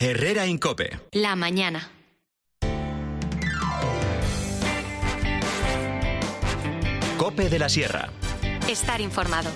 Herrera Incope. La mañana. Cope de la Sierra. Estar informado.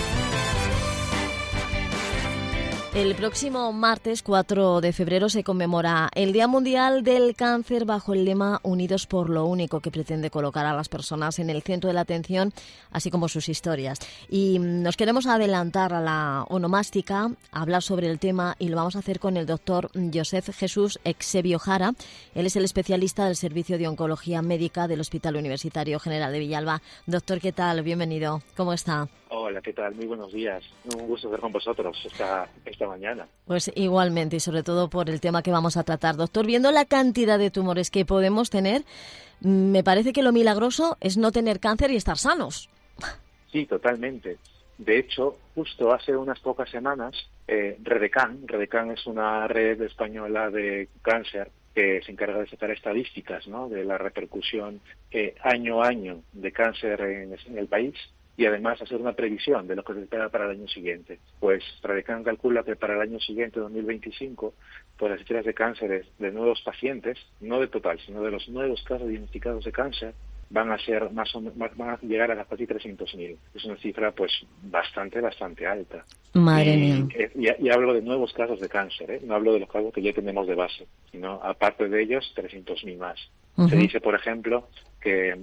El próximo martes 4 de febrero se conmemora el Día Mundial del Cáncer bajo el lema Unidos por lo Único, que pretende colocar a las personas en el centro de la atención, así como sus historias. Y nos queremos adelantar a la onomástica, a hablar sobre el tema, y lo vamos a hacer con el doctor Josep Jesús Exebio Jara. Él es el especialista del Servicio de Oncología Médica del Hospital Universitario General de Villalba. Doctor, ¿qué tal? Bienvenido. ¿Cómo está? Hola, ¿qué tal? Muy buenos días. Un gusto estar con vosotros esta mañana. Pues igualmente, y sobre todo por el tema que vamos a tratar. Doctor, viendo la cantidad de tumores que podemos tener, me parece que lo milagroso es no tener cáncer y estar sanos. Sí, totalmente. De hecho, justo hace unas pocas semanas, Redecan es una red española de cáncer que se encarga de sacar estadísticas, ¿no?, de la repercusión año a año de cáncer en el país, y además hacer una previsión de lo que se espera para el año siguiente. Pues Redecan calcula que para el año siguiente, 2025, pues las cifras de cánceres de nuevos pacientes, no de total, sino de los nuevos casos diagnosticados de cáncer, van a llegar a casi 300.000. Es una cifra pues bastante alta. Madre mía. Y hablo de nuevos casos de cáncer, no hablo de los casos que ya tenemos de base, sino aparte de ellos 300.000 más. Uh-huh. Se dice, por ejemplo, que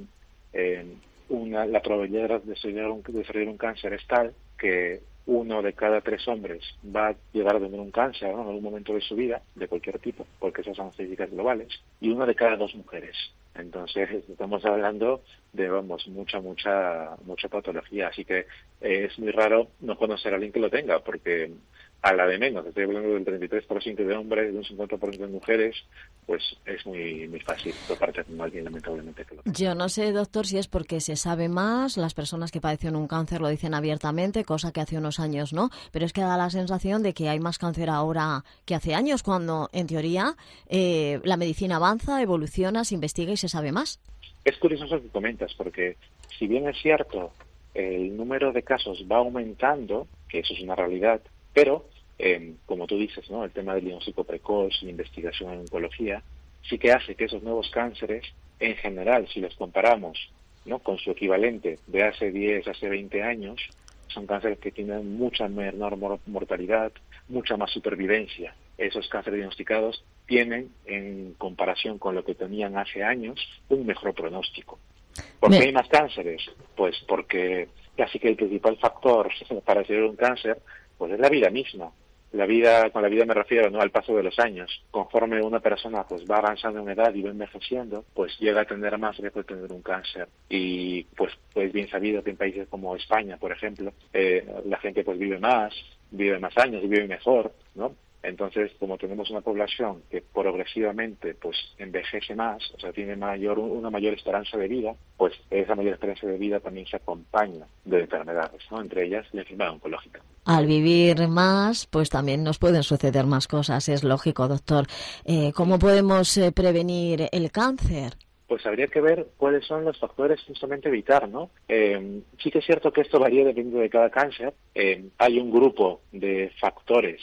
la probabilidad de desarrollar un cáncer es tal que 1 de cada 3 hombres va a llegar a tener un cáncer, ¿no?, en algún momento de su vida, de cualquier tipo, porque esas son estadísticas globales, y 1 de cada 2 mujeres. Entonces estamos hablando de, mucha patología, así que es muy raro no conocer a alguien que lo tenga, porque a la de menos, estoy hablando del 33% de hombres, de un 50% de mujeres, pues es muy fácil toparte con alguien, lamentablemente, que lo tenga. Yo no sé, doctor, si es porque se sabe más, las personas que padecen un cáncer lo dicen abiertamente, cosa que hace unos años no, pero es que da la sensación de que hay más cáncer ahora que hace años, cuando en teoría la medicina avanza, evoluciona, se investiga y se sabe más. Es curioso eso que comentas, porque si bien es cierto, el número de casos va aumentando, que eso es una realidad, pero, como tú dices, ¿no?, el tema del diagnóstico precoz, la investigación en oncología, sí que hace que esos nuevos cánceres, en general, si los comparamos, ¿no?, con su equivalente de hace 10, hace 20 años, son cánceres que tienen mucha menor mortalidad, mucha más supervivencia. Esos cánceres diagnosticados tienen, en comparación con lo que tenían hace años, un mejor pronóstico. ¿Por qué hay más cánceres? Pues porque casi que el principal factor para tener un cáncer pues es la vida misma. Con la vida me refiero, ¿no?, al paso de los años. Conforme una persona pues va avanzando en edad y va envejeciendo, pues llega a tener más riesgo de tener un cáncer. Y pues bien sabido que en países como España, por ejemplo, la gente pues vive más años y vive mejor, ¿no? Entonces, como tenemos una población que progresivamente pues envejece más, o sea, tiene una mayor esperanza de vida, pues esa mayor esperanza de vida también se acompaña de enfermedades, ¿no?, entre ellas la enfermedad oncológica. Al vivir más, pues también nos pueden suceder más cosas, es lógico, doctor. ¿Cómo podemos prevenir el cáncer? Pues habría que ver cuáles son los factores justamente a evitar, ¿no? Sí que es cierto que esto varía dependiendo de cada cáncer. Hay un grupo de factores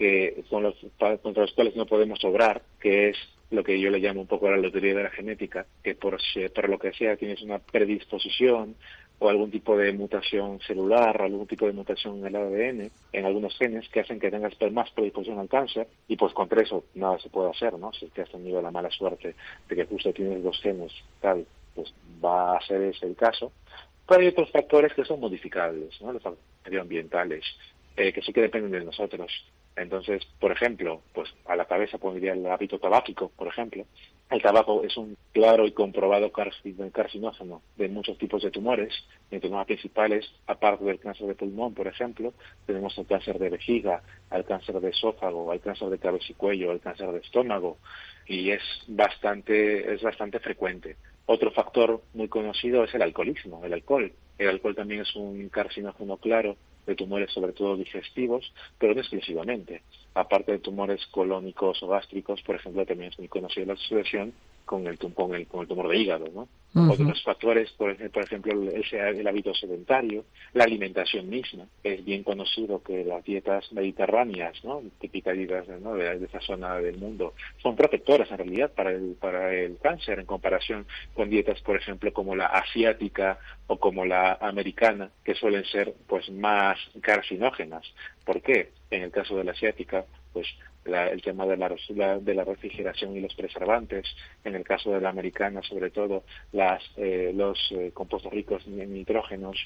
contra los cuales no podemos obrar, que es lo que yo le llamo un poco la lotería de la genética, que por lo que sea tienes una predisposición o algún tipo de mutación celular, algún tipo de mutación en el ADN, en algunos genes que hacen que tengas más predisposición al cáncer, y pues contra eso nada se puede hacer, ¿no? Si te has tenido la mala suerte de que justo tienes 2 genes, tal, pues va a ser ese el caso. Pero hay otros factores que son modificables, ¿no?, los factores medioambientales, que sí que dependen de nosotros. Entonces, por ejemplo, pues a la cabeza pondría el hábito tabáquico, por ejemplo. El tabaco es un claro y comprobado carcinógeno de muchos tipos de tumores. Entre los más principales, aparte del cáncer de pulmón, por ejemplo, tenemos el cáncer de vejiga, el cáncer de esófago, el cáncer de cabeza y cuello, el cáncer de estómago, y es bastante frecuente. Otro factor muy conocido es el alcoholismo, el alcohol. El alcohol también es un carcinógeno claro de tumores, sobre todo digestivos, pero no exclusivamente. Aparte de tumores colónicos o gástricos, por ejemplo, también es muy conocida la asociación con el tumor de hígado, ¿no? Uh-huh. Otros factores, por ejemplo, el hábito sedentario, la alimentación misma. Es bien conocido que las dietas mediterráneas, ¿no?, típicas dietas, ¿no?, de esa zona del mundo, son protectoras en realidad para el cáncer, en comparación con dietas, por ejemplo, como la asiática o como la americana, que suelen ser pues más carcinógenas. ¿Por qué? En el caso de la asiática, pues el tema de la refrigeración y los preservantes. En el caso de la americana, sobre todo, los compuestos ricos en nitrógenos,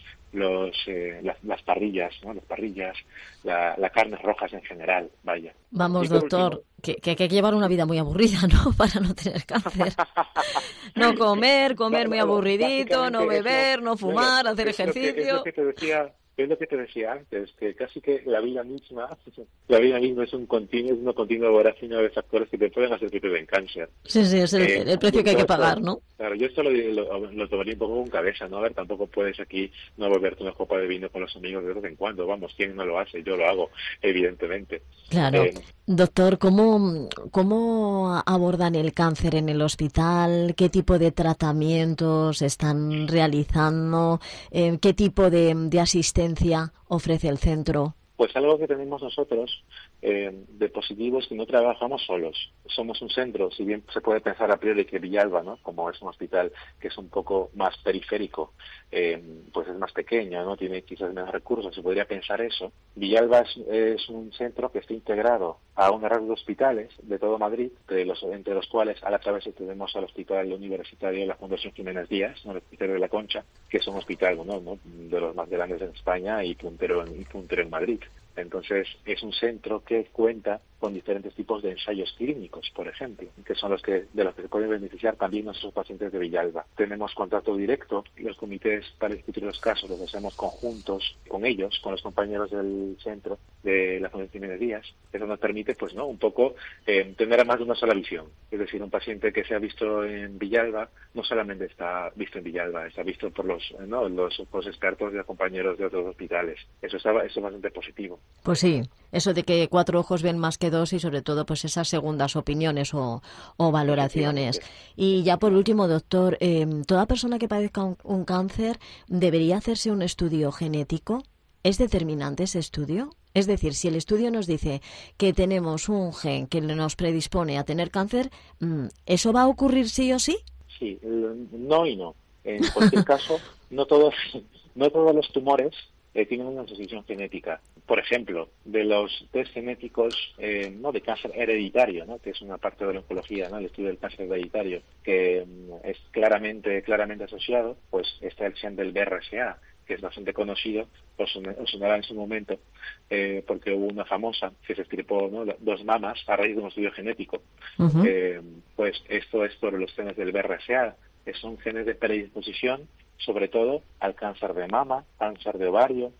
las parrillas, ¿no? Las parrillas, las carnes rojas en general, vaya. Vamos, doctor, que hay que llevar una vida muy aburrida, ¿no?, para no tener cáncer. No comer muy aburridito, no beber, no fumar, hacer ejercicio. Es lo que te decía antes, que casi que la vida misma es una continua vorágine de factores que te pueden hacer que te den cáncer. Sí, es el precio que hay que pagar, ¿no? Claro, yo esto lo tomaría un poco con cabeza, ¿no? A ver, tampoco puedes aquí no beberte una copa de vino con los amigos de vez en cuando, vamos, ¿quién no lo hace? Yo lo hago, evidentemente. Claro. Doctor, ¿cómo abordan el cáncer en el hospital? ¿Qué tipo de tratamientos están realizando? ¿Qué tipo de asistencia ofrece el centro? Pues algo que tenemos nosotros de positivo es que no trabajamos solos. Somos un centro, si bien se puede pensar a priori que Villalba, ¿no?, como es un hospital que es un poco más periférico, pues es más pequeño, ¿no?, tiene quizás menos recursos, se podría pensar eso. Villalba es un centro que está integrado a una red de hospitales de todo Madrid, entre los cuales a la cabeza tenemos al Hospital Universitario de la Fundación Jiménez Díaz, ¿no?, el Hospital de la Concha, que es un hospital, ¿no?, de los más grandes en España y puntero en Madrid. Entonces, es un centro que cuenta con diferentes tipos de ensayos clínicos, por ejemplo, que son de los que se pueden beneficiar también nuestros pacientes de Villalba. Tenemos contacto directo, los comités para discutir los casos los hacemos conjuntos con ellos, con los compañeros del centro de la Fundación Jiménez Díaz. Eso nos permite, pues, ¿no?, un poco tener más de una sola visión. Es decir, un paciente que se ha visto en Villalba no solamente está visto en Villalba, está visto por los expertos y los compañeros de otros hospitales. Eso es bastante positivo. Pues sí, eso de que 4 ojos ven más que 2 y sobre todo pues esas segundas opiniones o valoraciones. Y ya por último, doctor, ¿toda persona que padezca un cáncer debería hacerse un estudio genético? ¿Es determinante ese estudio? Es decir, si el estudio nos dice que tenemos un gen que nos predispone a tener cáncer, ¿eso va a ocurrir sí o sí? Sí, no y no. En cualquier caso, no todos los tumores tienen una asociación genética. Por ejemplo, de los test genéticos no de cáncer hereditario, ¿no?, que es una parte de la oncología, ¿no?, el estudio del cáncer hereditario, que es claramente asociado, pues está el gen del BRCA, que es bastante conocido, os sonará en su momento, porque hubo una famosa que se extirpó, ¿no?, 2 mamas a raíz de un estudio genético. Uh-huh. Pues esto es por los genes del BRCA, que son genes de predisposición sobre todo al cáncer de mama, cáncer de ovario,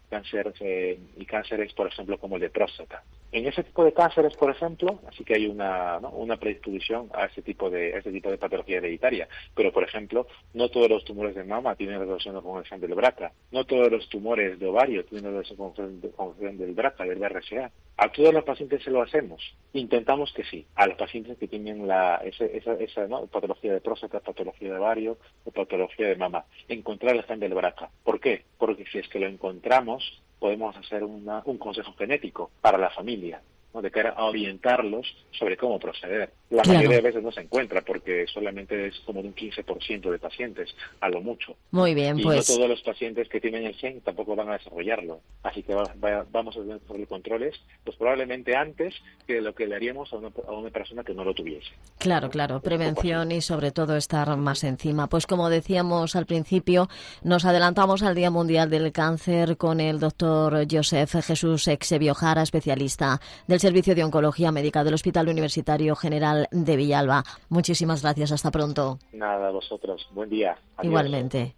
y cánceres, por ejemplo, como el de próstata. En ese tipo de cánceres, por ejemplo, así que hay una predisposición a este tipo de patología hereditaria. Pero, por ejemplo, no todos los tumores de mama tienen relación con el gen del BRCA. No todos los tumores de ovario tienen relación con el gen del BRCA, del BRCA. A todos los pacientes se lo hacemos. Intentamos que sí. A los pacientes que tienen esa patología de próstata, patología de ovario o patología de mama, encontrar el gen del BRCA. ¿Por qué? Porque si es que lo encontramos, podemos hacer un consejo genético para la familia, ¿no?, de cara a orientarlos sobre cómo proceder. La mayoría de veces no se encuentra porque solamente es como de un 15% de pacientes, a lo mucho. Muy bien, y pues. no todos los pacientes que tienen el gen tampoco van a desarrollarlo. Así que vamos a tener controles, pues probablemente antes que lo que le haríamos a una persona que no lo tuviese. Claro, prevención y sobre todo estar más encima. Pues como decíamos al principio, nos adelantamos al Día Mundial del Cáncer con el doctor Josep Jesús Eusebio Jara, especialista del Servicio de Oncología Médica del Hospital Universitario General de Villalba. Muchísimas gracias, hasta pronto. Nada, a vosotros. Buen día. Adiós. Igualmente.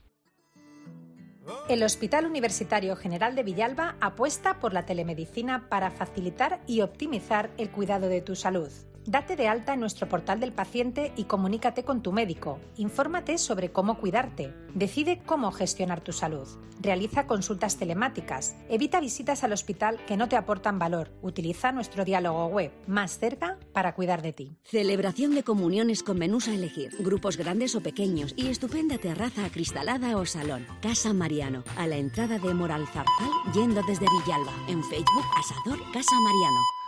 El Hospital Universitario General de Villalba apuesta por la telemedicina para facilitar y optimizar el cuidado de tu salud. Date de alta en nuestro portal del paciente y comunícate con tu médico. Infórmate sobre cómo cuidarte. Decide cómo gestionar tu salud. Realiza consultas telemáticas. Evita visitas al hospital que no te aportan valor. Utiliza nuestro diálogo web, Más cerca, para cuidar de ti. Celebración de comuniones con menús a elegir, grupos grandes o pequeños y estupenda terraza acristalada o salón. Casa Mariano, a la entrada de Moralzarzal, yendo desde Villalba. En Facebook, Asador Casa Mariano.